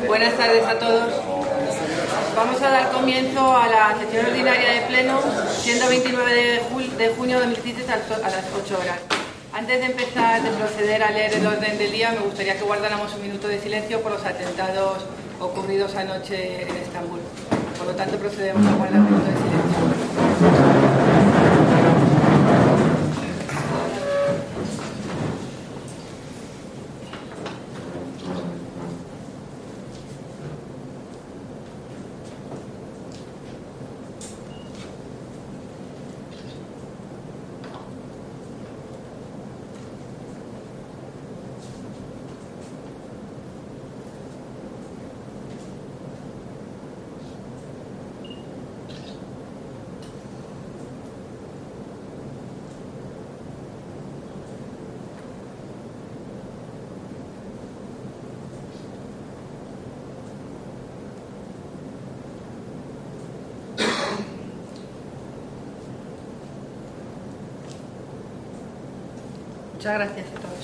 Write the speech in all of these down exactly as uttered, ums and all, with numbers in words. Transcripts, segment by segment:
Buenas tardes a todos. Vamos a dar comienzo a la sesión ordinaria de pleno, siendo veintinueve de junio de dos mil dieciséis a las ocho horas. Antes de empezar, de proceder a leer el orden del día, me gustaría que guardáramos un minuto de silencio por los atentados ocurridos anoche en Estambul. Por lo tanto, procedemos a guardar un minuto de silencio. Muchas gracias a todos.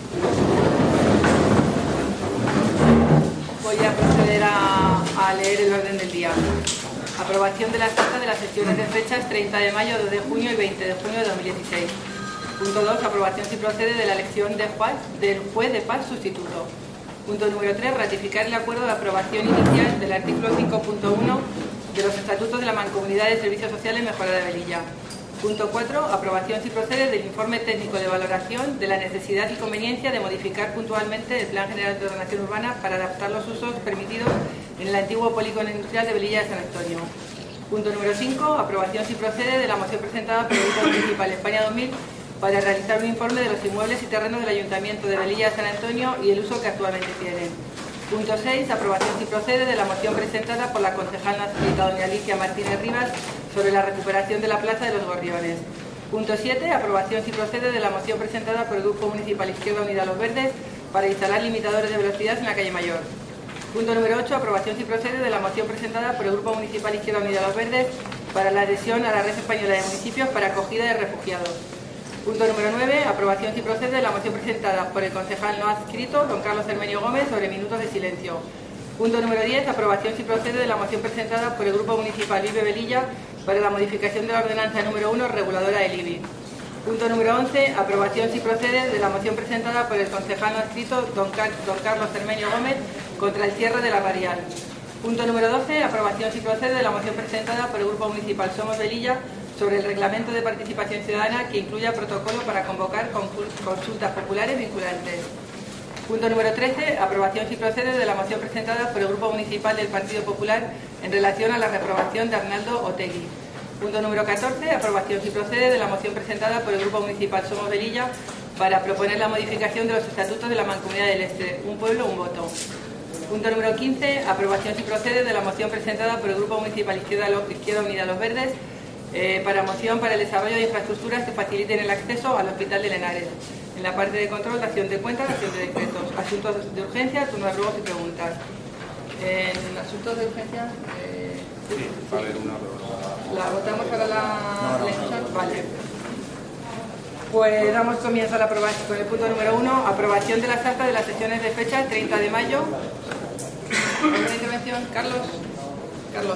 Voy a proceder a, a leer el orden del día. Aprobación de las actas de las sesiones de fechas treinta de mayo, dos de junio y veinte de junio de dos mil dieciséis. Punto dos. Aprobación si procede de la elección de juez, del juez de paz sustituto. Punto número tres. Ratificar el acuerdo de aprobación inicial del artículo cinco punto uno de los estatutos de la Mancomunidad de Servicios Sociales Mejora de Velilla. Punto cuatro. Aprobación si procede del informe técnico de valoración de la necesidad y conveniencia de modificar puntualmente el Plan General de Ordenación Urbana para adaptar los usos permitidos en el antiguo polígono industrial de Velilla de San Antonio. Punto número cinco. Aprobación si procede de la moción presentada por el Grupo Municipal España dos mil para realizar un informe de los inmuebles y terrenos del Ayuntamiento de Velilla de San Antonio y el uso que actualmente tienen. Punto seis. Aprobación si procede de la moción presentada por la concejal no adscrita doña Alicia Martínez Rivas sobre la recuperación de la Plaza de los Gorriones. Punto siete. Aprobación si procede de la moción presentada por el Grupo Municipal Izquierda Unida Los Verdes para instalar limitadores de velocidad en la calle Mayor. Punto número ocho. Aprobación si procede de la moción presentada por el Grupo Municipal Izquierda Unida Los Verdes para la adhesión a la Red Española de Municipios para acogida de refugiados. Punto número nueve. Aprobación si procede de la moción presentada por el concejal no adscrito, don Carlos Cermeño Gómez, sobre minutos de silencio. Punto número diez. Aprobación si procede de la moción presentada por el Grupo Municipal I B E Velilla para la modificación de la ordenanza número uno, reguladora del I B I. Punto número once. Aprobación si procede de la moción presentada por el concejal no adscrito, don, Car don Carlos Cermeño Gómez, contra el cierre de la radial. Punto número doce. Aprobación si procede de la moción presentada por el Grupo Municipal Somos Velilla sobre el reglamento de participación ciudadana que incluya protocolo para convocar consultas populares vinculantes. Punto número trece. Aprobación si procede de la moción presentada por el Grupo Municipal del Partido Popular en relación a la reprobación de Arnaldo Otegui. Punto número catorce. Aprobación si procede de la moción presentada por el Grupo Municipal Somos Velilla para proponer la modificación de los estatutos de la Mancomunidad del Este. Un pueblo, un voto. Punto número quince. Aprobación si procede de la moción presentada por el Grupo Municipal Izquierda, Izquierda Unida Los Verdes eh, para moción para el desarrollo de infraestructuras que faciliten el acceso al Hospital de Lenares. En la parte de control, dación de cuentas, dación de decretos, asuntos de urgencia, turno de ruegos y preguntas. En asuntos de urgencia, eh, sí, va a haber una. ¿La votamos para la no, no, elección? no. Vale. Pues damos comienzo a la aprobación con el punto número uno, aprobación de las actas de las sesiones de fecha treinta de mayo. ¿Alguna intervención? Carlos. Carlos.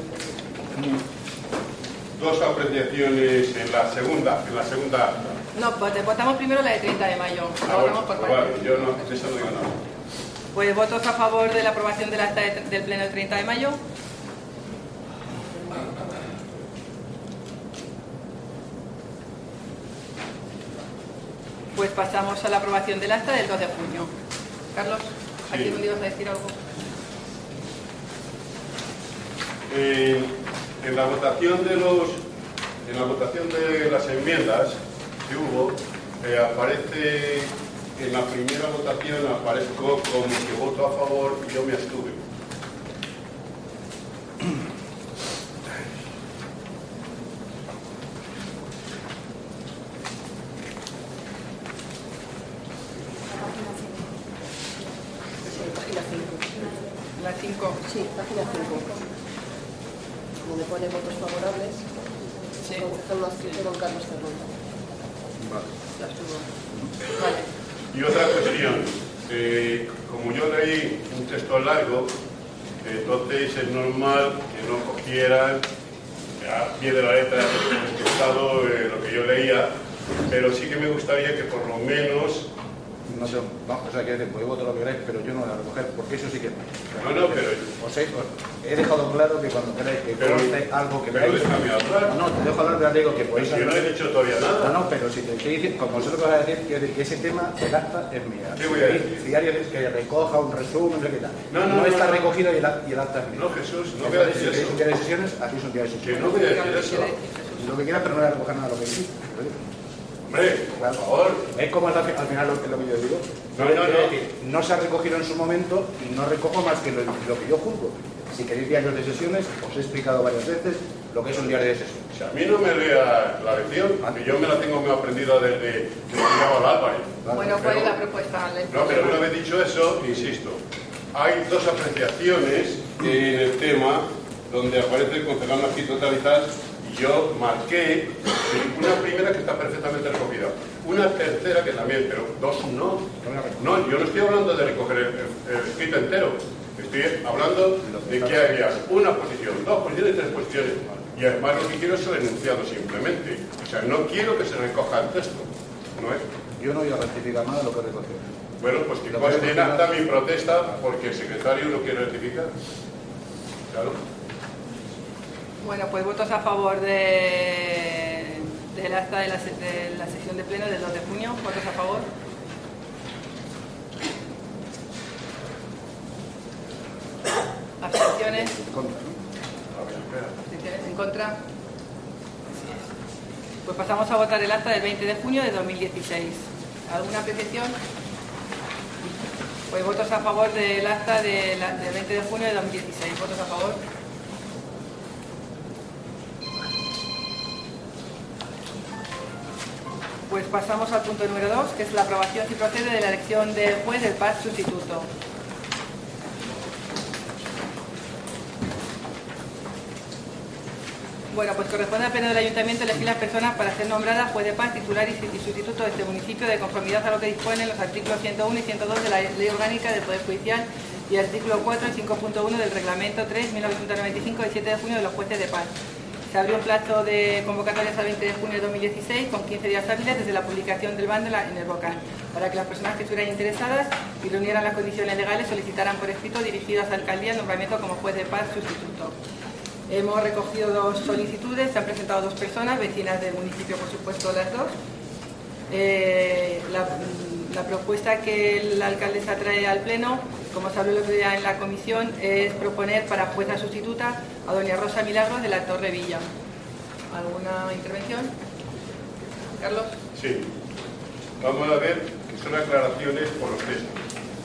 Dos apreciaciones en la segunda, en la segunda. No, votamos primero la de treinta de mayo. Ah, La votamos bueno, por vale, partes. yo no, de eso no digo nada. Pues votos a favor de la aprobación del acta de, del pleno del treinta de mayo. Pues pasamos a la aprobación del acta del dos de junio. Carlos, ¿aquí Sí. me ibas a decir algo? Eh, en la votación de los, en la votación de las enmiendas que hubo, eh, aparece en la primera votación aparezco como que voto a favor y yo me abstuve. La cinco. Sí, página cinco. Donde pone votos favorables, Sí. concejal no adscrito don Carlos Cermeño. Vale. Ya estuvo. Vale. Y otra cuestión, eh, como yo leí un texto texto es largo, entonces es normal que no cogieran a pie de la letra el estado eh, lo que yo leía, pero sí que me gustaría que por lo menos... No sé, no, o sea, que podéis votar lo que queráis, pero yo no voy a recoger, porque eso sí que... No, no, pero... Os he, os he dejado claro que cuando queráis que Pero, conste algo que pero veáis... déjame hablar. No, no, te dejo hablar, pero te digo que Pues podéis... yo no he dicho todavía nada. No, no, pero si te estoy diciendo, como vosotros vas a decir, que, que ese tema, el acta es mía. ¿Qué voy a decir? Diario es que recoja un resumen, no sé qué tal. No, no, no, está no. recogido y el, y el acta es mía. No, Jesús, no voy a Entonces, decir si queréis eso. un día de sesiones, así es un día de Que sesiones. no voy a decir eso. Lo que quieras, pero no voy a recoger nada de lo que dijiste. Hombre, por favor. ¿Veis cómo es al al final lo, lo que yo digo? No, no, Quiero no. decir, no se ha recogido en su momento y no recojo más que lo, lo que yo juzgo. Si queréis diarios de sesiones, os he explicado varias veces lo que es un diario de sesiones. Si a mí no me lea la lección, que yo me la tengo muy aprendida desde que estudiaba Álvarez. Bueno, ¿cuál es Pero- la propuesta? ¿Le- No, pero una vez dicho eso, insisto, hay dos apreciaciones en el tema donde aparece el concejal aquí totalizar y yo marqué una primera que está perfectamente recogida, una tercera que también, pero dos no. No, yo no estoy hablando de recoger el, el- el escrito entero, estoy hablando de que haya una posición, dos posiciones, tres posiciones. Y además lo que quiero es el enunciado simplemente. O sea, no quiero que se recoja el texto, ¿no es? Yo no voy a rectificar nada de lo que recogió. Bueno, pues que Lo conste que en acta mi protesta porque el secretario no quiere rectificar. Claro. Bueno, pues votos a favor de, del acta de la, se- de la sesión de pleno del dos de junio. ¿Votos a favor? ¿Abstenciones? Contra, ¿no? A ver, espera. ¿Abstenciones en contra? Así es. Pues pasamos a votar el acta del veinte de junio de dos mil dieciséis. ¿Alguna apreciación? Pues votos a favor del acta de la- del veinte de junio de dos mil dieciséis. ¿Votos a favor? Pues pasamos al punto número dos, que es la aprobación si procede de la elección del juez del P A S sustituto. Bueno, pues corresponde al Pleno del Ayuntamiento elegir las personas para ser nombradas juez de paz, titular y y sustituto de este municipio de conformidad a lo que disponen los artículos ciento uno y ciento dos de la Ley Orgánica del Poder Judicial y el artículo cuatro y cinco punto uno del Reglamento tres barra mil novecientos noventa y cinco de siete de junio de los jueces de paz. Se abrió un plazo de convocatorias al veinte de junio de dos mil dieciséis con quince días hábiles desde la publicación del bando en la- en el BOCAN para que las personas que estuvieran interesadas y reunieran las condiciones legales solicitaran por escrito dirigidas a la alcaldía el nombramiento como juez de paz sustituto. Hemos recogido dos solicitudes, se han presentado dos personas, vecinas del municipio, por supuesto, las dos. Eh, la, la propuesta que la alcaldesa trae al Pleno, como se habló el otro día en la comisión, es proponer para jueza sustituta a doña Rosa Milagros de la Torre Villa. ¿Alguna intervención? Carlos. Sí. Vamos a ver que son aclaraciones por los textos.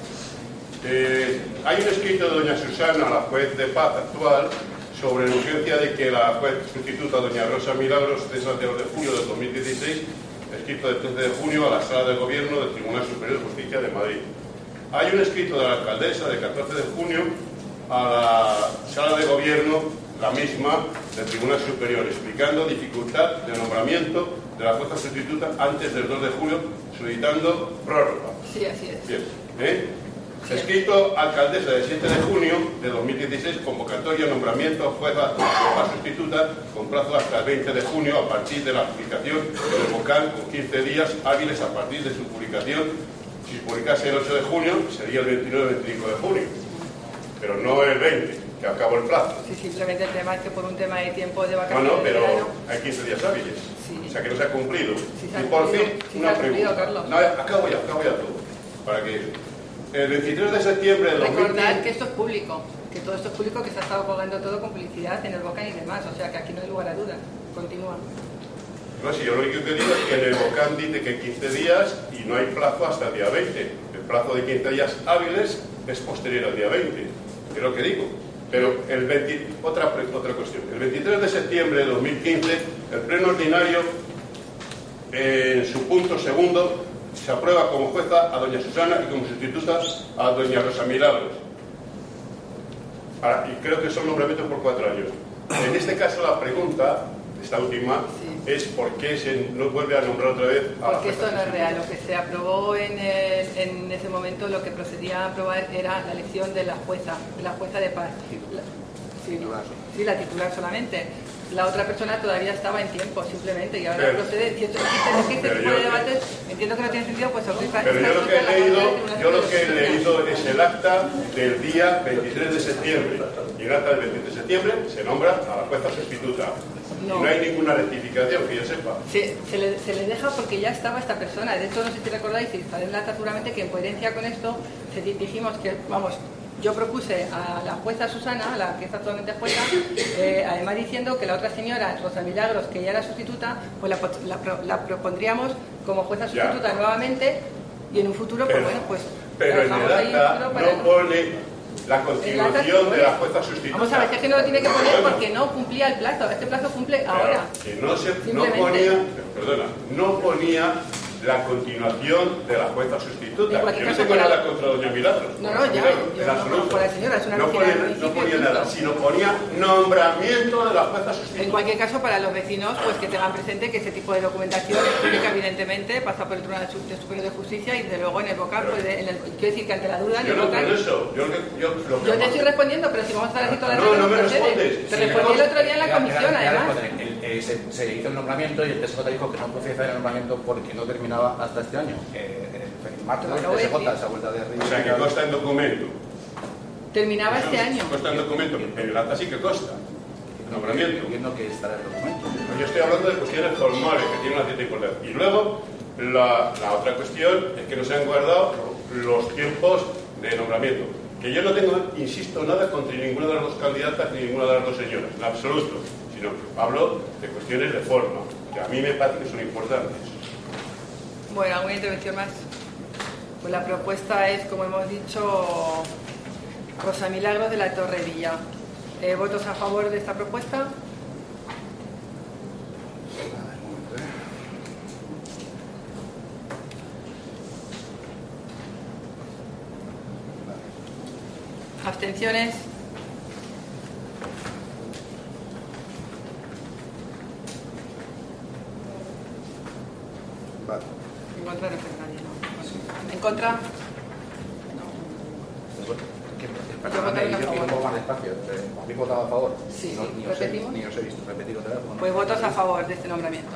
Eh, hay un escrito de doña Susana, la juez de paz actual, sobre la urgencia de que la juez sustituta doña Rosa Milagros cesa el dos de junio de dos mil dieciséis, escrito del trece de junio a la Sala de Gobierno del Tribunal Superior de Justicia de Madrid. Hay un escrito de la alcaldesa del catorce de junio a la Sala de Gobierno, la misma, del Tribunal Superior, explicando dificultad de nombramiento de la jueza sustituta antes del dos de julio, solicitando prórroga. Sí, así es. Bien, ¿eh? Escrito alcaldesa del siete de junio de dos mil dieciséis, convocatoria, nombramiento, jueza de paz sustituta, con plazo hasta el veinte de junio a partir de la publicación del vocal, con quince días hábiles a partir de su publicación. Si se publicase el ocho de junio, sería el veintinueve y veinticinco de junio, pero no el veinte, que acabó el plazo. Sí, simplemente el tema es que por un tema de tiempo de No, vacaciones no, de pero verano, hay quince días hábiles. Sí. O sea que no se ha cumplido. Sí se ha y por cumplido. fin, Sí se una ha cumplido, pregunta. Carlos. No, acabo ya, acabo ya todo. Para que el veintitrés de septiembre de dos mil recordar quince... que esto es público, que todo esto es público, que se ha estado colgando todo con publicidad en el BOCAN y demás, o sea que aquí no hay lugar a dudas. Continúa. No, si yo lo único que digo es que en el BOCAN dice que quince días y no hay plazo hasta el día veinte. El plazo de quince días hábiles es posterior al día veinte, es lo que digo. Pero el veinte, otra, otra cuestión. El veintitrés de septiembre de dos mil quince, el pleno ordinario, en su punto segundo, se aprueba como jueza a doña Susana y como sustituta a doña Rosa Milagros. Para- y creo que son nombramientos por cuatro años. En este caso la pregunta, esta última, Sí. es por qué se no vuelve a nombrar otra vez a Porque la esto no es jueza real. Lo que se aprobó en, el- en ese momento, lo que procedía a aprobar era la elección de la jueza, de la jueza de paz. La, sí, sí, la titular solamente. La otra persona todavía estaba en tiempo, simplemente, y ahora Pero- procede. Si esto es que este pero tipo yo- de debates, entiendo que no tiene sentido, pues ahorita- Pero yo lo que he esta- leído, esta- yo lo que he leído es el acta del día veintitrés de septiembre. Y en el acta del veintitrés de septiembre se nombra a la jueza sustituta. No. Y no hay ninguna rectificación que yo sepa. Se, se, le, se le deja porque ya estaba esta persona. De hecho, no sé si recordáis, y está en la acta seguramente, que en coherencia con esto se di- dijimos que, vamos, yo propuse a la jueza Susana, la que es actualmente jueza, eh, además diciendo que la otra señora, Rosa Milagros, que ya era sustituta, pues la, la, pro- la propondríamos como jueza Ya. sustituta nuevamente, y en un futuro, pues Pero, bueno, pues pero la en dejamos el ahí en acta futuro para- no pone la continuación de la jueza sustituta. Vamos a ver, si es que no lo tiene que poner porque no cumplía el plazo. Este plazo cumple Pero ahora. que no, se, no Simplemente. ponía, perdona, no ponía la continuación de la jueza sustituta. En cualquier Yo no caso, tengo para- nada contra doña Milagros. No, por no, la ya, Milagros, yo en no absoluto. conozco a la señora, es una no vecina ponía, del no municipio, ponía punto. nada, sino ponía nombramiento de la jueza sustituta. En cualquier caso, para los vecinos, pues que tengan presente que ese tipo de documentación es pública, evidentemente, pasa por el Tribunal Superior de Justicia y, desde luego, en el vocal, pues, de- en el, quiero decir que ante la duda, en Yo el no vocal... creo eso. Yo, lo que- yo, lo que Yo te estoy respondiendo, pero si vamos a estar aquí toda la No, tarde, no me procede. respondes. Te Sí, respondí el no. otro día en la Era- comisión, era- era además. responder. El- eh, se, se hizo el nombramiento y el T S J dijo que no procede hacer el nombramiento porque no terminaba hasta este año. Eh, eh, en marzo Lo el acabo de T S J decir. esa vuelta de O sea, que consta en documento. Terminaba este año. Consta en documento. En el acta sí que consta. Nombramiento. Entiendo que estará el documento. Yo estoy hablando de cuestiones formales que tienen una cierta importancia. Y luego, la, la otra cuestión es que no se han guardado los tiempos de nombramiento. Que yo no tengo, insisto, nada contra ninguna de las dos candidatas ni ninguna de las dos señoras, en absoluto. Sino que hablo de cuestiones de forma, que a mí me parece que son importantes. Bueno, ¿alguna intervención más? Pues la propuesta es, como hemos dicho, Rosa Milagros de la Torre Villa. Eh, ¿Votos a favor de esta propuesta? ¿Abstenciones? Vale. En contra no queda nadie, ¿no? ¿En contra? Perdóname, votaré a yo pido un favor. poco más despacio. Eh, ¿Habéis votado a favor? Sí, No, sí. ni os he- ¿Repetimos? Ni os he visto. Repetir otra vez. ¿o no? Pues votos a favor de este nombramiento.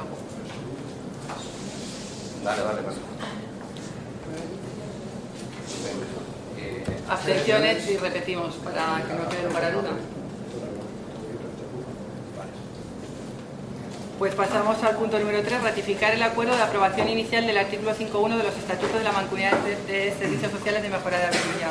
Vale, vale, vale. Eh, Abstenciones y repetimos para que no quede lugar a duda. Pues pasamos al punto número tres, ratificar el acuerdo de aprobación inicial del artículo cinco punto uno de los estatutos de la Mancomunidad de, de Servicios Sociales de Mejora de Avellilla.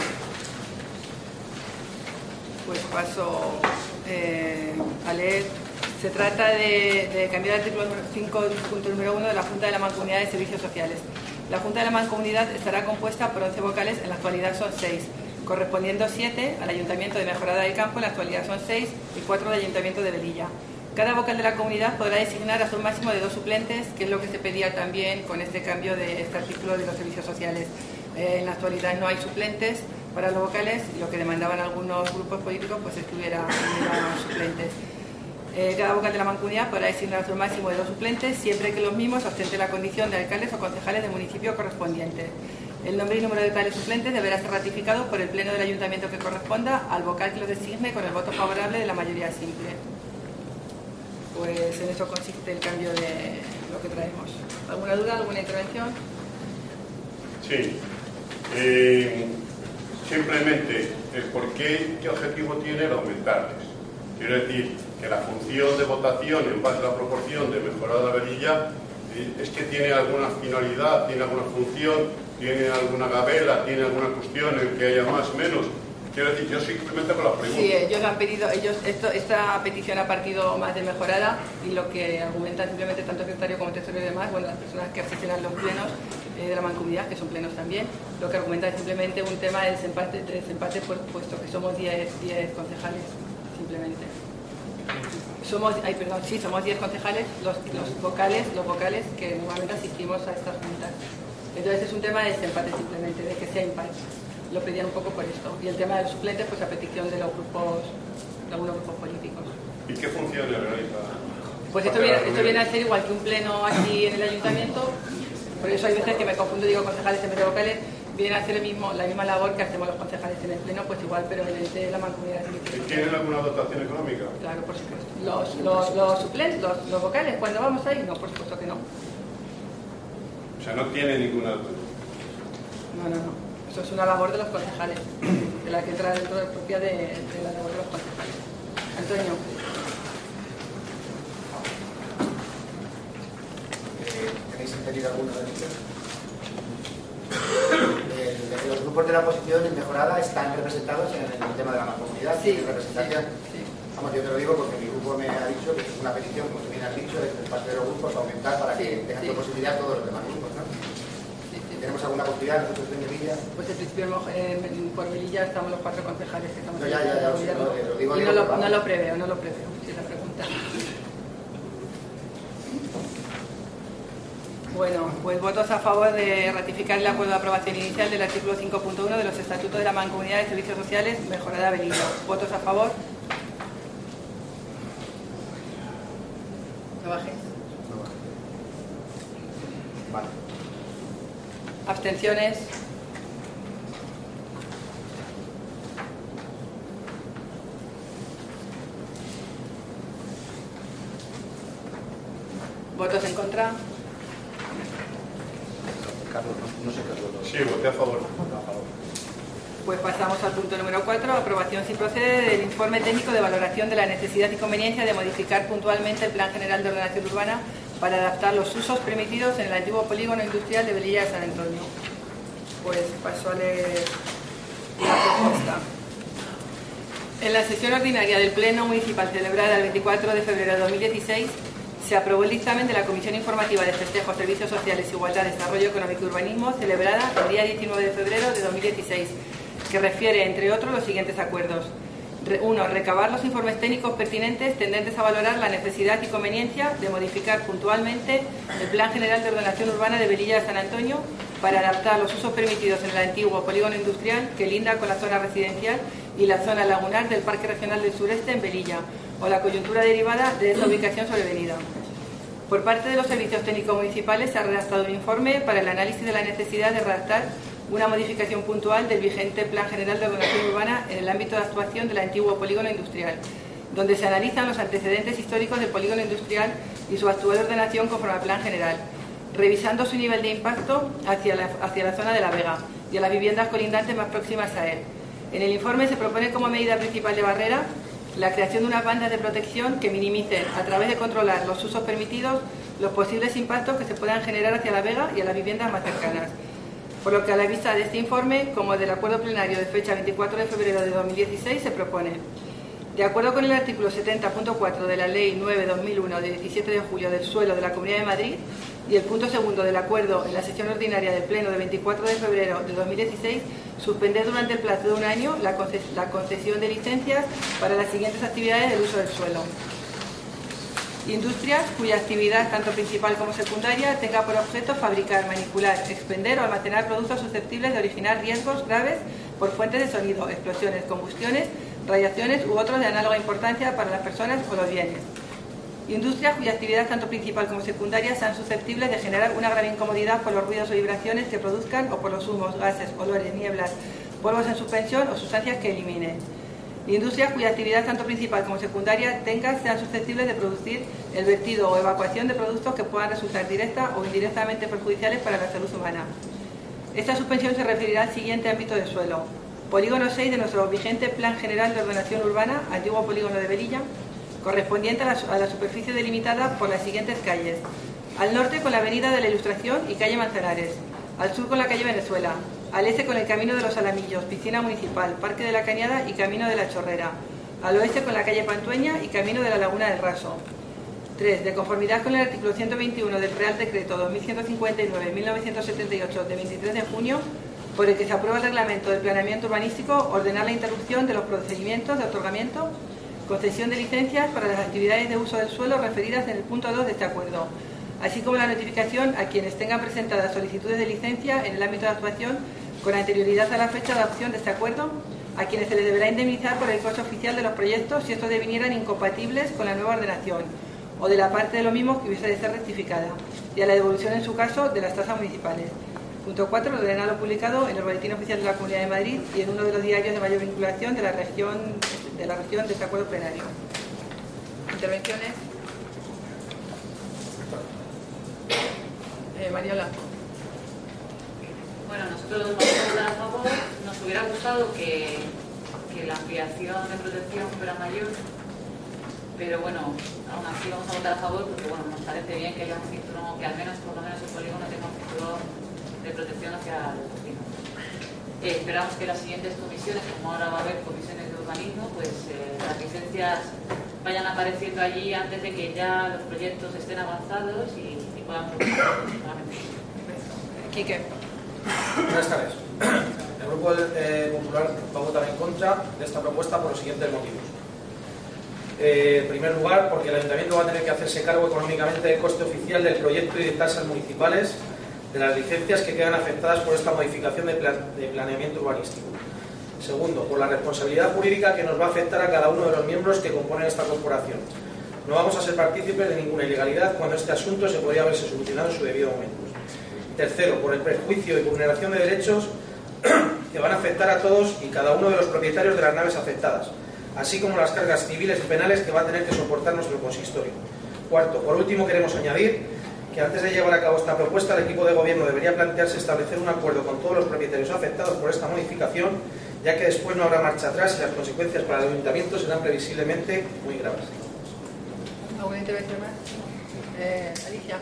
Pues paso eh, a leer. Se trata de, de cambiar el artículo cinco punto número uno de la Junta de la Mancomunidad de Servicios Sociales. La Junta de la Mancomunidad estará compuesta por once vocales, en la actualidad son seis, correspondiendo siete al Ayuntamiento de Mejorada del Campo, en la actualidad son seis, y cuatro del Ayuntamiento de Velilla. Cada vocal de la comunidad podrá designar hasta un máximo de dos suplentes, que es lo que se pedía también con este cambio de este artículo de los servicios sociales. Eh, en la actualidad no hay suplentes para los vocales, y lo que demandaban algunos grupos políticos pues es que hubiera, hubiera suplentes. Eh, cada vocal de la mancomunidad podrá designar hasta un máximo de dos suplentes, siempre que los mismos ostenten la condición de alcaldes o concejales del municipio correspondiente. El nombre y número de tales suplentes deberá ser ratificado por el pleno del ayuntamiento que corresponda al vocal que lo designe con el voto favorable de la mayoría simple. Pues en eso consiste el cambio de lo que traemos. ¿Alguna duda, alguna intervención? Sí. Eh, simplemente el por qué, qué objetivo tiene el aumentarles. Quiero decir que la función de votación en base a la proporción de mejorada Velilla eh, es que tiene alguna finalidad, tiene alguna función, tiene alguna gabela, tiene alguna cuestión en que haya más o menos. Quiero decir, yo simplemente con la pregunta. Sí, ellos han pedido, ellos esto, esta petición ha partido más de mejorada y lo que argumentan simplemente tanto el secretario como el tesorero y demás, bueno, las personas que asesoran los plenos eh, de la mancomunidad, que son plenos también, lo que argumentan es simplemente un tema de desempate, de desempate por, puesto que somos diez concejales, simplemente. Somos, ay, perdón, sí, somos diez concejales, los, los vocales, los vocales que normalmente asistimos a estas juntas. Entonces es un tema de desempate simplemente, de que sea impar. Lo pedían un poco por esto. Y el tema de los suplentes, pues a petición de los grupos, de algunos grupos políticos. ¿Y qué funciones realiza? Pues esto viene, esto viene a ser igual que un pleno aquí en el ayuntamiento, por eso hay veces que me confundo, digo concejales en vez de vocales, viene a hacer el mismo, la misma labor que hacemos los concejales en el pleno, pues igual, pero en el de la mancomunidad. ¿Tienen alguna dotación económica? Claro, por supuesto. Los, los, los suplentes, los, los vocales, cuando vamos ahí, no, por supuesto que no. O sea, no tiene ninguna dotación. No, no, no. Eso es una labor de los concejales, de la que entra dentro de propia de, de la labor de los concejales. Antonio. ¿Queréis impedir alguna de ellas? Los grupos de la oposición en mejorada están representados en el tema de la mancomunidad. Sí, representación. Sí, sí. Vamos, yo te lo digo porque mi grupo me ha dicho que es una petición, como tú bien has dicho, de parte de los grupos aumentar para Sí, que tengan sí. posibilidad todos los demás grupos, ¿no? Sí, sí. ¿Tenemos alguna posibilidad nosotros en Melilla? Pues en principio eh, por Melilla estamos los cuatro concejales que estamos No, ya, ya, ya, en el lo sé, lo digo, y digo, no lo, pero vamos. no lo preveo, no lo preveo, si es la pregunta. Bueno, pues votos a favor de ratificar el acuerdo de aprobación inicial del artículo cinco punto uno de los Estatutos de la Mancomunidad de Servicios Sociales Mejorada Belilla. ¿Votos a favor? No bajes. Vale. ¿Abstenciones? ¿Votos en contra? Carlos, no, no sé qué es lo Sí, voté a favor. a favor. Pues pasamos al punto número cuatro, aprobación si procede del informe técnico de valoración de la necesidad y conveniencia de modificar puntualmente el Plan General de Ordenación Urbana para adaptar los usos permitidos en el antiguo polígono industrial de Velilla de San Antonio. Pues paso a leer la propuesta. En la sesión ordinaria del Pleno Municipal celebrada el veinticuatro de febrero de dos mil dieciséis, se aprobó el dictamen de la Comisión Informativa de Festejos, Servicios Sociales, Igualdad, Desarrollo Económico y Urbanismo, celebrada el día diecinueve de febrero de dos mil dieciséis, que refiere, entre otros, los siguientes acuerdos. uno. Recabar los informes técnicos pertinentes tendentes a valorar la necesidad y conveniencia de modificar puntualmente el Plan General de Ordenación Urbana de Velilla de San Antonio para adaptar los usos permitidos en el antiguo polígono industrial que linda con la zona residencial y la zona lagunar del Parque Regional del Sureste en Velilla, o la coyuntura derivada de esa ubicación sobrevenida. Por parte de los servicios técnicos municipales se ha redactado un informe para el análisis de la necesidad de redactar una modificación puntual del vigente Plan General de Ordenación Urbana en el ámbito de actuación del antiguo polígono industrial, donde se analizan los antecedentes históricos del polígono industrial y su actual ordenación conforme al Plan General, revisando su nivel de impacto hacia la, hacia la zona de La Vega y a las viviendas colindantes más próximas a él. En el informe se propone como medida principal de barrera la creación de unas bandas de protección que minimicen, a través de controlar los usos permitidos, los posibles impactos que se puedan generar hacia La Vega y a las viviendas más cercanas. Por lo que, a la vista de este informe, como del acuerdo plenario de fecha veinticuatro de febrero de dos mil dieciséis, se propone, de acuerdo con el artículo setenta punto cuatro de la Ley nueve barra dos mil uno de diecisiete de julio del suelo de la Comunidad de Madrid y el punto segundo del acuerdo en la sesión ordinaria del Pleno de veinticuatro de febrero de dos mil dieciséis, suspender durante el plazo de un año la concesión de licencias para las siguientes actividades del uso del suelo. Industrias cuya actividad, tanto principal como secundaria, tenga por objeto fabricar, manipular, expender o almacenar productos susceptibles de originar riesgos graves por fuentes de sonido, explosiones, combustiones, radiaciones u otros de análoga importancia para las personas o los bienes. Industrias cuya actividad, tanto principal como secundaria, sean susceptibles de generar una grave incomodidad por los ruidos o vibraciones que produzcan o por los humos, gases, olores, nieblas, polvos en suspensión o sustancias que eliminen. Industrias cuya actividad, tanto principal como secundaria, tenga, sean susceptibles de producir el vertido o evacuación de productos que puedan resultar directa o indirectamente perjudiciales para la salud humana. Esta suspensión se referirá al siguiente ámbito de suelo. Polígono seis de nuestro vigente Plan General de Ordenación Urbana, antiguo polígono de Velilla, correspondiente a la, a la superficie delimitada por las siguientes calles. Al norte con la Avenida de la Ilustración y calle Manzanares. Al sur con la calle Venezuela. Al este con el Camino de los Alamillos, Piscina Municipal, Parque de la Cañada y Camino de la Chorrera. Al oeste con la calle Pantueña y Camino de la Laguna del Raso. tres. De conformidad con el artículo ciento veintiuno del Real Decreto dos mil ciento cincuenta y nueve barra mil novecientos setenta y ocho de veintitrés de junio, por el que se aprueba el Reglamento del Planeamiento Urbanístico, ordenar la interrupción de los procedimientos de otorgamiento, concesión de licencias para las actividades de uso del suelo referidas en el punto dos de este acuerdo, así como la notificación a quienes tengan presentadas solicitudes de licencia en el ámbito de actuación con anterioridad a la fecha de adopción de este acuerdo, a quienes se les deberá indemnizar por el coste oficial de los proyectos si estos devinieran incompatibles con la nueva ordenación, o de la parte de lo mismo que hubiese de ser rectificada, y a la devolución en su caso de las tasas municipales. Punto cuatro. Ordenar lo publicado en el Boletín Oficial de la Comunidad de Madrid y en uno de los diarios de mayor vinculación de la región de, la región de este acuerdo plenario. Intervenciones. Eh, Mariola. Bueno, nosotros vamos a votar a favor. Nos hubiera gustado que, que la ampliación de protección fuera mayor, pero bueno, aún así vamos a votar a favor porque bueno, nos parece bien que haya un cinturón, que al menos por lo menos el polígono tenga un cinturón de protección hacia los vecinos. Eh, esperamos que las siguientes comisiones, como ahora va a haber comisiones de urbanismo, pues eh, las licencias vayan apareciendo allí antes de que ya los proyectos estén avanzados y, y puedan funcionar. Quique. Buenas tardes. El Grupo eh, Popular va a votar en contra de esta propuesta por los siguientes motivos. Eh, en primer lugar, porque el Ayuntamiento va a tener que hacerse cargo económicamente del coste oficial del proyecto y de tasas municipales de las licencias que quedan afectadas por esta modificación de, plan, de planeamiento urbanístico. Segundo, por la responsabilidad jurídica que nos va a afectar a cada uno de los miembros que componen esta corporación. No vamos a ser partícipes de ninguna ilegalidad cuando este asunto se podría haberse solucionado en su debido momento. Tercero, por el perjuicio y vulneración de derechos que van a afectar a todos y cada uno de los propietarios de las naves afectadas, así como las cargas civiles y penales que va a tener que soportar nuestro consistorio. Cuarto, por último, queremos añadir que antes de llevar a cabo esta propuesta, el equipo de gobierno debería plantearse establecer un acuerdo con todos los propietarios afectados por esta modificación, ya que después no habrá marcha atrás y las consecuencias para el ayuntamiento serán previsiblemente muy graves. ¿Alguna intervención más? Eh, Alicia.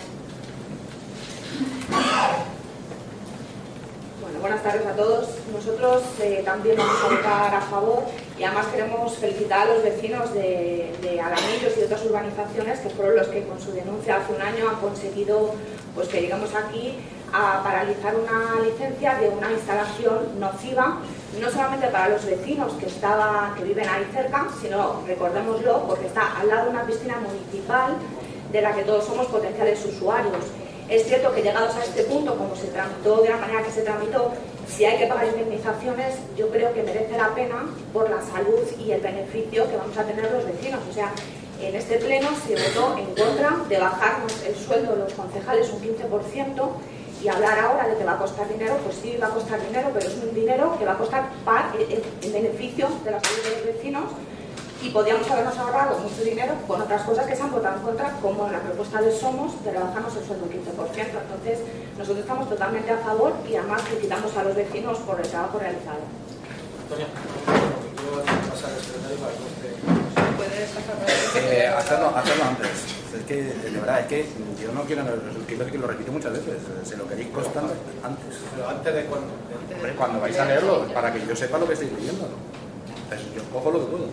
Bueno, buenas tardes a todos. Nosotros eh, también vamos a votar a favor y además queremos felicitar a los vecinos de, de Alamillos y de otras urbanizaciones que fueron los que con su denuncia hace un año han conseguido pues, que lleguemos aquí a paralizar una licencia de una instalación nociva, no solamente para los vecinos que, estaba, que viven ahí cerca, sino, recordémoslo, porque está al lado de una piscina municipal de la que todos somos potenciales usuarios. Es cierto que llegados a este punto, como se tramitó de la manera que se tramitó, si hay que pagar indemnizaciones, yo creo que merece la pena por la salud y el beneficio que vamos a tener los vecinos. O sea, en este pleno se votó en contra de bajarnos el sueldo de los concejales un quince por ciento y hablar ahora de que va a costar dinero, pues sí va a costar dinero, pero es un dinero que va a costar para en beneficio de la salud de los vecinos. Y podríamos habernos ahorrado mucho dinero con otras cosas que se han votado en contra, como la propuesta de Somos de rebajarnos el sueldo un quince por ciento. Entonces, nosotros estamos totalmente a favor y además felicitamos a los vecinos por el trabajo realizado. Antonio, ¿puedo pasar al secretario para que ¿Puedes pasar? Eh, hacerlo, hacerlo antes. Es que, de verdad, es que yo no quiero, quiero que lo repito muchas veces. Se lo queréis constando antes. Pero antes de cuando. Hombre, cuando vais a leerlo, para que yo sepa lo que estáis leyendo. Pues yo cojo lo que puedo.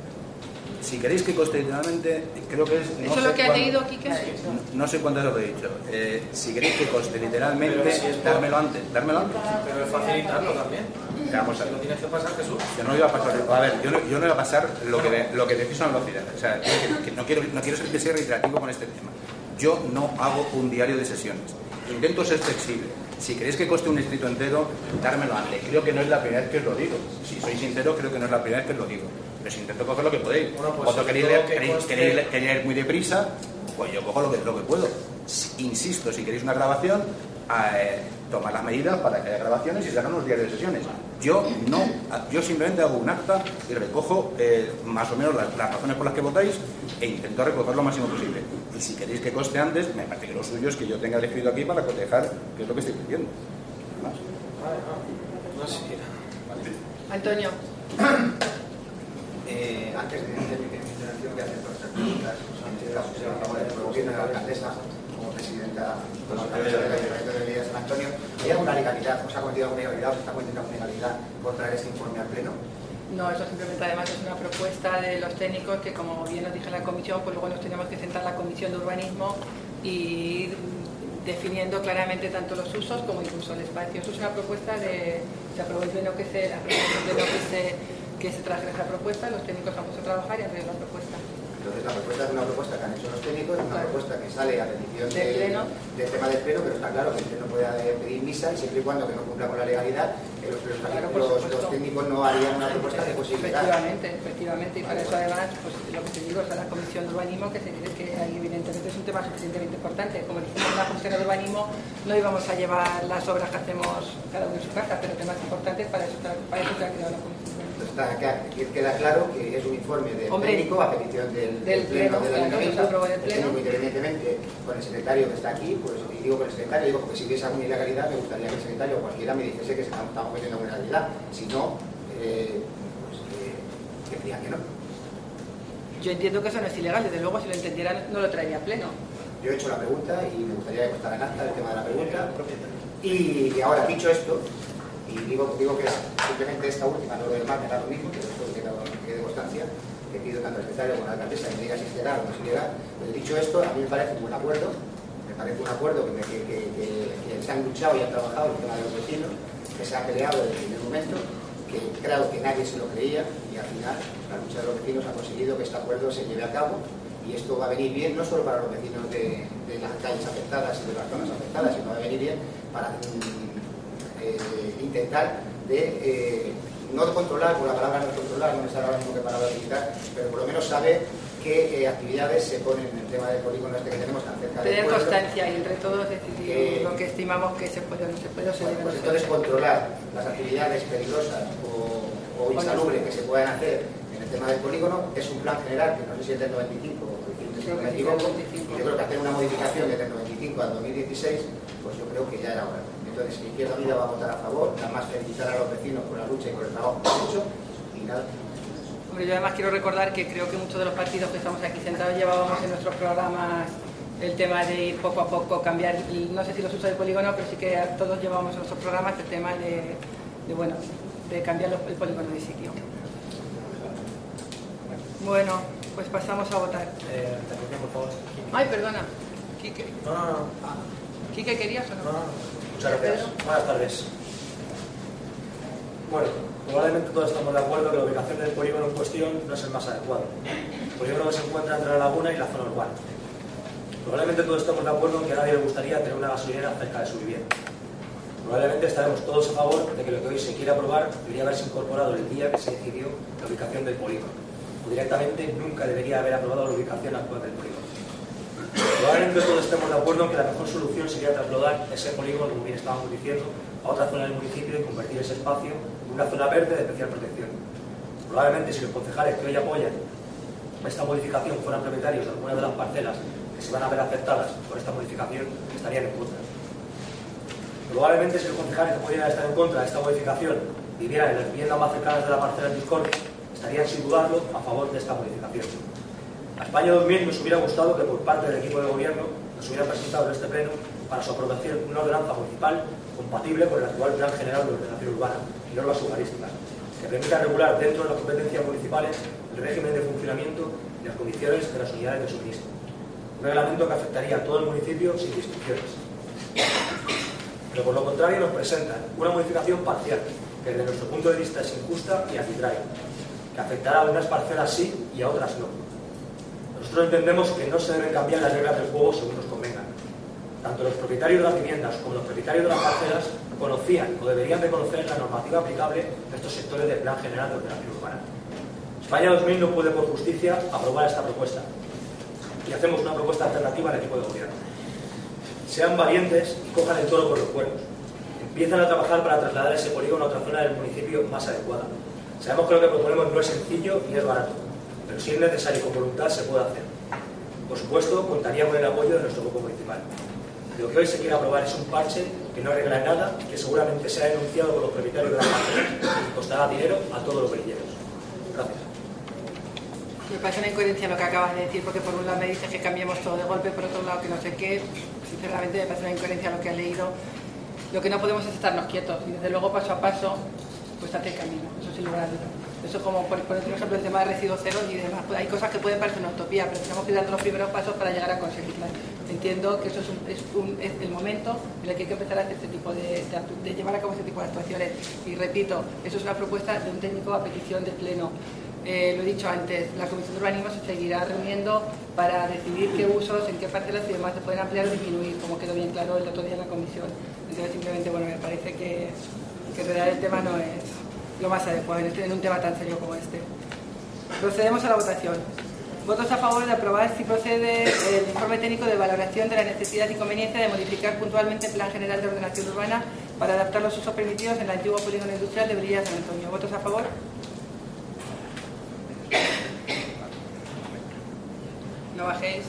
Si queréis que conste literalmente, creo que es... No ¿Eso es lo que ha leído, Quique? No, no sé cuántas os lo he dicho. Eh, si queréis que conste literalmente, si es dármelo antes. Dármelo antes. Pero es facilitarlo también. Vamos a ver. Lo tienes que pasar, Jesús. Yo no iba a pasar... A ver, yo no, yo no iba a pasar lo que, de, lo que decís a velocidad. O sea, que, que no, quiero, no quiero ser que sea reiterativo con este tema. Yo no hago un diario de sesiones. Intento ser flexible. Si queréis que coste un escrito entero, dármelo antes. Creo que no es la primera vez que os lo digo. Si soy sincero, creo que no es la primera vez que os lo digo. Pero si intento coger lo que podéis. Bueno, pues cuando queréis leer, que queréis, conste... queréis, leer, queréis leer muy deprisa, pues yo cojo lo que, lo que puedo. Insisto, si queréis una grabación, eh, tomad las medidas para que haya grabaciones y se hagan unos diarios de sesiones. Yo no, yo simplemente hago un acta y recojo eh, más o menos las, las razones por las que votáis e intento recoger lo máximo posible. Y si queréis que coste antes, me parece que lo suyo es que yo tenga el escrito aquí para cotejar qué es lo que estoy diciendo. ¿Más? No sé. Antonio. Eh, antes de, de mi intervención voy a hacer dos preguntas. En este caso se va a poner el gobierno de la alcaldesa como presidenta como alcaldesa del Ayuntamiento de Villa de San Antonio. ¿Hay alguna legalidad? ¿Os ha cometido alguna ilegalidad? ¿Os está cometiendo alguna ilegalidad por traer este informe al pleno? No, eso simplemente además es una propuesta de los técnicos que, como bien nos dije en la comisión, pues luego nos tenemos que sentar en la comisión de urbanismo y ir definiendo claramente tanto los usos como incluso el espacio. Eso es una propuesta de, se aprobó el pleno que se, aprobó el pleno que se, que se trajera esa propuesta, los técnicos han puesto a trabajar y han traído la propuesta. Entonces la propuesta es una propuesta que han hecho los técnicos, es una claro. propuesta que sale a petición de, pleno. del tema del pleno, pero está claro que el pleno puede pedir misa y siempre y cuando que no cumpla con la legalidad, que los, los, claro, los, los técnicos no harían una propuesta que posibilitara. Efectivamente, efectivamente, y para eso además, pues lo que te digo es a la Comisión de Urbanismo, que se dice que ahí evidentemente es un tema suficientemente importante. Como dijimos en la Comisión de Urbanismo, no íbamos a llevar las obras que hacemos cada uno en su casa, pero temas importantes para eso, para eso se ha creado la Comisión. Está, queda claro que es un informe del Hombre, técnico a petición del, del, del pleno, pleno del ayuntamiento, claro, el pleno, independientemente con el secretario que está aquí, pues y digo con el secretario, digo porque si hubiese alguna ilegalidad me gustaría que el secretario o cualquiera me dijese que estamos, estamos metiendo alguna ilegalidad, si no, eh, pues eh, que diría que no. Yo entiendo que eso no es ilegal, desde luego si lo entendieran no lo traería a pleno. Yo he hecho la pregunta y me gustaría que constara en acta el tema de la pregunta. Y, y ahora, dicho esto, y digo, digo que es simplemente esta última, no lo demás me da lo mismo, que después que quede constancia, que pido tanto al secretario como a la alcaldesa que me diga si es legal o no es ilegal. Pero dicho esto, a mí me parece un buen acuerdo, me parece un acuerdo que, me, que, que, que, que se han luchado y han trabajado el tema de los vecinos, que se ha peleado desde el primer momento, que claro que nadie se lo creía y al final la lucha de los vecinos ha conseguido que este acuerdo se lleve a cabo y esto va a venir bien no solo para los vecinos de, de las calles afectadas y de las zonas afectadas, sino va a venir bien para eh, intentar de, eh, no de controlar, por la palabra no controlar, no me sale ahora mismo que palabra utilizar, pero por lo menos saber qué eh, actividades se ponen en el tema del polígono este que tenemos tan cerca del pueblo. Tener constancia y entre todos decidir que, lo que estimamos que se puede o no se puede. Bueno, pues entonces controlar las actividades peligrosas o, o insalubres que se puedan hacer en el tema del polígono es un plan general que no sé si es del noventa y cinco o si no me equivoco. Yo creo que hacer una modificación desde el noventa y cinco al dos mil dieciséis, pues yo creo que ya era hora. Entonces, Izquierda Unida va a votar a favor, nada más felicitar a los vecinos por la lucha y por el trabajo que han hecho y nada. Hombre, yo además quiero recordar que creo que muchos de los partidos que estamos aquí sentados llevábamos en nuestros programas el tema de ir poco a poco, cambiar, no sé si los usos de polígono, pero sí que todos llevábamos en nuestros programas el tema de, de bueno, de cambiar los, el polígono de sitio. Bueno, pues pasamos a votar. Eh, por favor. Ay, perdona. Quique. No, no, no. ¿Quique querías o no? No, no, no. Muchas gracias. Buenas tardes. Bueno, probablemente todos estamos de acuerdo que la ubicación del polígono en cuestión no es el más adecuado. El polígono que se encuentra entre la laguna y la zona urbana. Probablemente todos estamos de acuerdo en que a nadie le gustaría tener una gasolinera cerca de su vivienda. Probablemente estaremos todos a favor de que lo que hoy se quiere aprobar debería haberse incorporado el día que se decidió la ubicación del polígono. O directamente nunca debería haber aprobado la ubicación actual del polígono. Probablemente todos estemos de acuerdo en que la mejor solución sería trasladar ese polígono, como bien estábamos diciendo, a otra zona del municipio y convertir ese espacio en una zona verde de especial protección. Probablemente si los concejales que hoy apoyan esta modificación fueran propietarios de alguna de las parcelas que se van a ver afectadas por esta modificación, estarían en contra. Probablemente si los concejales que podrían estar en contra de esta modificación vivieran en las viviendas más cercanas de la parcela en discordia, estarían sin dudarlo a favor de esta modificación. A España dos mil nos hubiera gustado que por parte del equipo de gobierno nos hubiera presentado en este pleno para su aprobación una ordenanza municipal compatible con el actual Plan General de Ordenación Urbana y normas urbanísticas, que permita regular dentro de las competencias municipales el régimen de funcionamiento y las condiciones de las unidades de suministro. Un reglamento que afectaría a todo el municipio sin distinciones. Pero por lo contrario nos presentan una modificación parcial, que desde nuestro punto de vista es injusta y arbitraria, que afectará a unas parcelas sí y a otras no. Nosotros entendemos que no se deben cambiar las reglas del juego según nos convengan. Tanto los propietarios de las viviendas como los propietarios de las parcelas conocían o deberían de conocer la normativa aplicable en estos sectores del Plan General de Ordenación Urbana. España dos mil no puede por justicia aprobar esta propuesta y hacemos una propuesta alternativa al equipo de gobierno. Sean valientes y cojan el toro por los cuernos. Empiezan a trabajar para trasladar ese polígono a otra zona del municipio más adecuada. Sabemos que lo que proponemos no es sencillo ni es barato, pero si es necesario y con voluntad se puede hacer. Por supuesto, contaría con el apoyo de nuestro grupo municipal. Lo que hoy se quiere aprobar es un parche que no arregla nada y que seguramente será denunciado por los propietarios de la parcela y costará dinero a todos los guerrilleros. Gracias. Me parece una incoherencia lo que acabas de decir, porque por un lado me dices que cambiemos todo de golpe, por otro lado que no sé qué. Sinceramente me parece una incoherencia lo que has leído. Lo que no podemos es estarnos quietos y desde luego paso a paso pues hacer camino, eso sin lugar a dudas. Eso como por, por ejemplo el tema de residuos cero y demás, pues hay cosas que pueden parecer una utopía, pero tenemos que ir dando los primeros pasos para llegar a conseguirlas. Entiendo que eso es, un, es, un, es el momento en el que hay que empezar a hacer este tipo de, de, de llevar a cabo este tipo de actuaciones y repito, eso es una propuesta de un técnico a petición del pleno. Eh, lo he dicho antes, la Comisión de Urbanismo se seguirá reuniendo para decidir qué usos, en qué parcelas y demás se pueden ampliar o disminuir, como quedó bien claro el otro día en la comisión. Entonces, simplemente, bueno, me parece que, que en realidad el tema no es lo más adecuado en un tema tan serio como este. Procedemos a la votación. Votos a favor de aprobar si procede el informe técnico de valoración de la necesidad y conveniencia de modificar puntualmente el Plan General de Ordenación Urbana para adaptar los usos permitidos en el antiguo polígono industrial de Velilla San Antonio. ¿Votos a favor? No bajéis.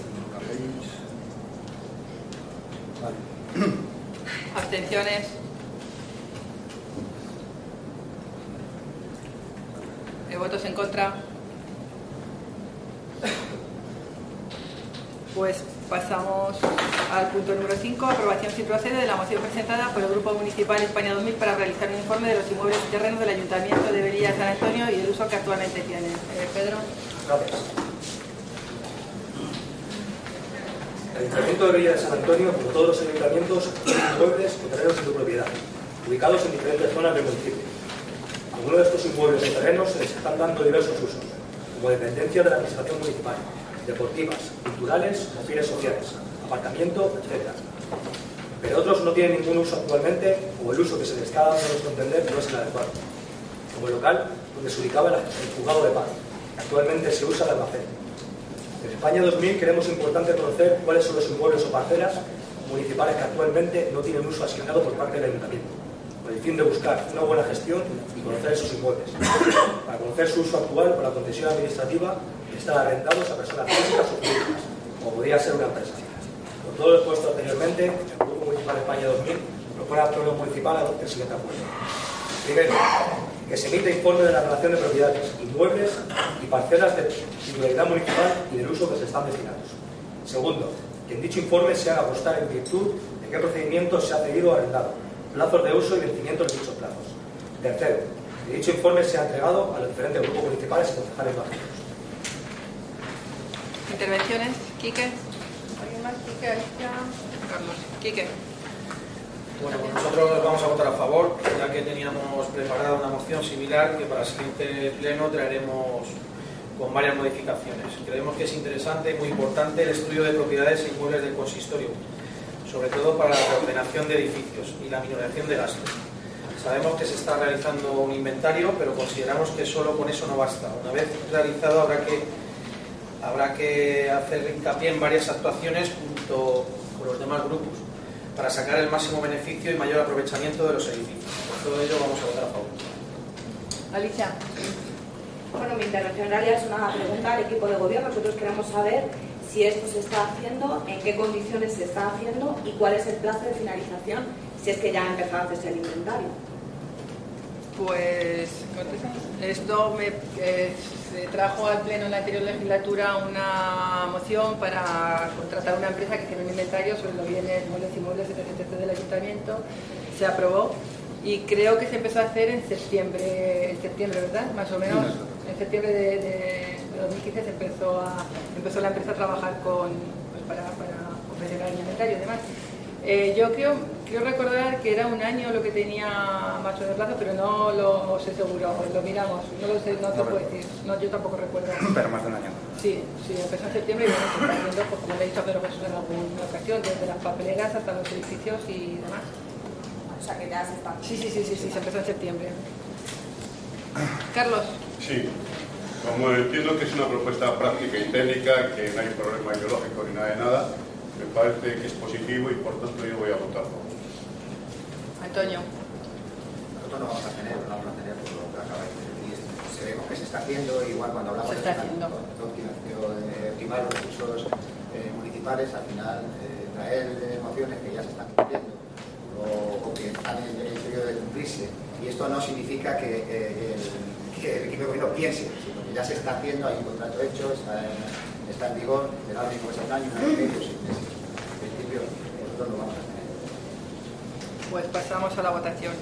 Abstenciones. ¿Votos en contra? Pues pasamos al punto número cinco, aprobación si procede de la moción presentada por el Grupo Municipal España dos mil para realizar un informe de los inmuebles y terrenos del Ayuntamiento de Velilla San Antonio y el uso que actualmente tienen. Eh, Pedro. Gracias. El Ayuntamiento de Velilla de San Antonio, como todos los ayuntamientos, tiene inmuebles o terrenos en su propiedad, ubicados en diferentes zonas del municipio. Algunos de estos inmuebles o terrenos se les están dando diversos usos, como dependencia de la administración municipal, deportivas, culturales o fines sociales, aparcamiento, etcétera. Pero otros no tienen ningún uso actualmente o el uso que se les está dando a nuestro entender no es el adecuado. Como el local donde se ubicaba el juzgado de paz, actualmente se usa de almacén. En España dos mil creemos importante conocer cuáles son los inmuebles o parcelas municipales que actualmente no tienen uso asignado por parte del ayuntamiento, con el fin de buscar una buena gestión y conocer esos inmuebles, para conocer su uso actual por la concesión administrativa y estar arrendados a personas físicas o jurídicas, como podría ser una empresa. Por todo lo expuesto anteriormente, el Grupo Municipal España dos mil propone al Pleno Municipal adopte el siguiente acuerdo. Primero, que se emita informe de la relación de propiedades, inmuebles y parcelas de titularidad municipal y del uso que se están destinados. Segundo, que en dicho informe se haga constar en virtud de qué procedimientos se ha cedido o arrendado, plazos de uso y vencimientos de dichos plazos. Tercero, que dicho informe sea entregado a los diferentes grupos municipales y concejales mágicos. Intervenciones. Quique. ¿Alguien más? Quique, Alicia. Carlos. Quique. Bueno, pues nosotros vamos a votar a favor, ya que teníamos preparada una moción similar que para el siguiente pleno traeremos con varias modificaciones. Creemos que es interesante y muy importante el estudio de propiedades e inmuebles del consistorio, sobre todo para la ordenación de edificios y la minoración de gastos. Sabemos que se está realizando un inventario, pero consideramos que solo con eso no basta. Una vez realizado habrá que, habrá que hacer hincapié en varias actuaciones junto con los demás grupos para sacar el máximo beneficio y mayor aprovechamiento de los edificios. Por todo ello vamos a votar a favor. Alicia. Bueno, mi intervención en realidad es una pregunta al equipo de gobierno. Nosotros queremos saber si esto se está haciendo, en qué condiciones se está haciendo y cuál es el plazo de finalización, si es que ya ha empezado a hacerse el inventario. Pues esto me eh, se trajo al pleno en la anterior legislatura una moción para contratar una empresa que tiene un inventario sobre los bienes, muebles y muebles, etcétera, del ayuntamiento. Se aprobó y creo que se empezó a hacer en septiembre, en septiembre, ¿verdad? Más o menos en septiembre de, de, de dos mil quince se empezó a empezó la empresa a trabajar con pues para, para confeccionar el inventario y demás. Eh, yo creo, creo recordar que era un año lo que tenía más o menos plazo, pero no lo sé seguro, lo miramos, no lo sé, no te no, puedo decir, no, yo tampoco recuerdo. Pero más de un año. Sí, sí, empezó en septiembre y bueno, se está haciendo, pues, como le he dicho a Pedro Jesús en alguna ocasión, desde las papeleras hasta los edificios y demás. O sea que ya se está. Sí, sí, sí, sí, sí, se empezó en septiembre. Carlos. Sí, como entiendo que es una propuesta práctica y técnica, que no hay problema ideológico ni nada de nada, me parece que es positivo y por tanto yo voy a votar por. Antonio. Nosotros no vamos a tener, no vamos a tener por lo que acaba de decir. Sabemos que se está haciendo, igual cuando hablamos se está haciendo. de optimar los recursos eh, municipales, al final eh, traer emociones que ya se están cumpliendo o, o que están en el periodo de cumplirse. Y esto no significa que, eh, el, que el equipo de gobierno piense, sino que ya se está haciendo, hay un contrato hecho, está en, está en vigor, será el mismo que es el año, un año y medio, seis meses. En principio, nosotros lo vamos a tener. Pues pasamos a la votación.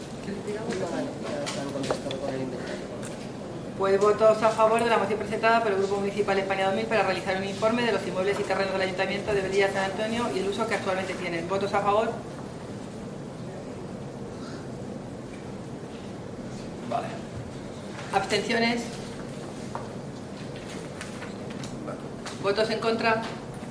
Pues votos a favor de la moción presentada por el Grupo Municipal España dos mil para realizar un informe de los inmuebles y terrenos del Ayuntamiento de Velilla San Antonio y el uso que actualmente tienen. ¿Votos a favor? Vale. ¿Abstenciones? ¿Votos en contra?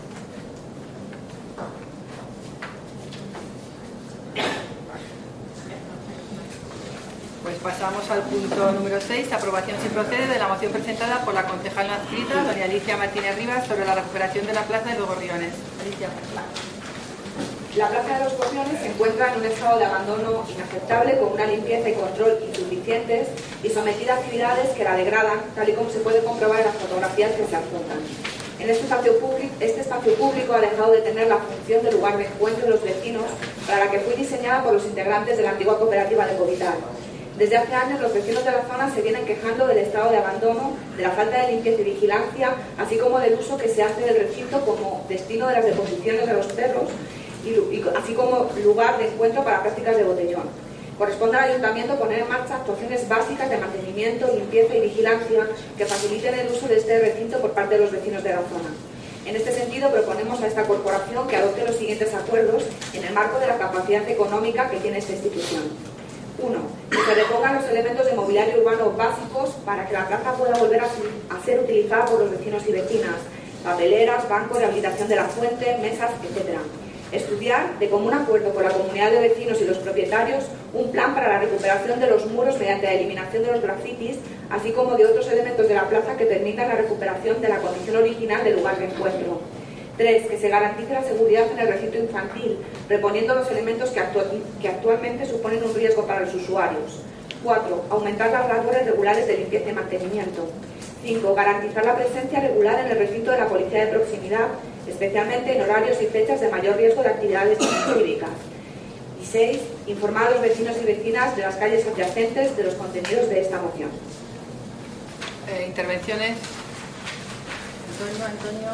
Pues pasamos al punto número seis, aprobación si procede de la moción presentada por la concejal no adscrita, doña Alicia Martínez Rivas, sobre la recuperación de la plaza de los Gorriones. Alicia. La plaza de los Gorriones se encuentra en un estado de abandono inaceptable, con una limpieza y control insuficientes y sometida a actividades que la degradan, tal y como se puede comprobar en las fotografías que se adjuntan. En este espacio público, este espacio público ha dejado de tener la función de lugar de encuentro de los vecinos, para la que fue diseñada por los integrantes de la antigua cooperativa de Covitar. Desde hace años los vecinos de la zona se vienen quejando del estado de abandono, de la falta de limpieza y vigilancia, así como del uso que se hace del recinto como destino de las deposiciones de los perros, y, y, así como lugar de encuentro para prácticas de botellón. Corresponde al Ayuntamiento poner en marcha actuaciones básicas de mantenimiento, limpieza y vigilancia que faciliten el uso de este recinto por parte de los vecinos de la zona. En este sentido, proponemos a esta corporación que adopte los siguientes acuerdos en el marco de la capacidad económica que tiene esta institución. uno. Que se repongan los elementos de mobiliario urbano básicos para que la plaza pueda volver a ser utilizada por los vecinos y vecinas: papeleras, bancos, rehabilitación de la fuente, mesas, etcétera. Estudiar, de común acuerdo con la comunidad de vecinos y los propietarios, un plan para la recuperación de los muros mediante la eliminación de los grafitis, así como de otros elementos de la plaza que permitan la recuperación de la condición original del lugar de encuentro. tres. Que se garantice la seguridad en el recinto infantil, reponiendo los elementos que, actu que actualmente suponen un riesgo para los usuarios. cuatro. Aumentar las labores regulares de limpieza y mantenimiento. cinco. Garantizar la presencia regular en el recinto de la policía de proximidad, especialmente en horarios y fechas de mayor riesgo de actividades cívicas. Y seis. Informar a los vecinos y vecinas de las calles adyacentes de los contenidos de esta moción. Eh, intervenciones. Antonio, Antonio.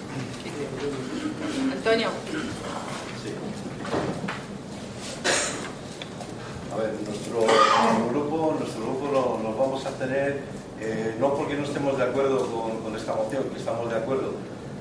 Antonio. Sí. A ver, nuestro, nuestro grupo, nuestro grupo lo, nos vamos a tener, eh, no porque no estemos de acuerdo con, con esta moción, que estamos de acuerdo,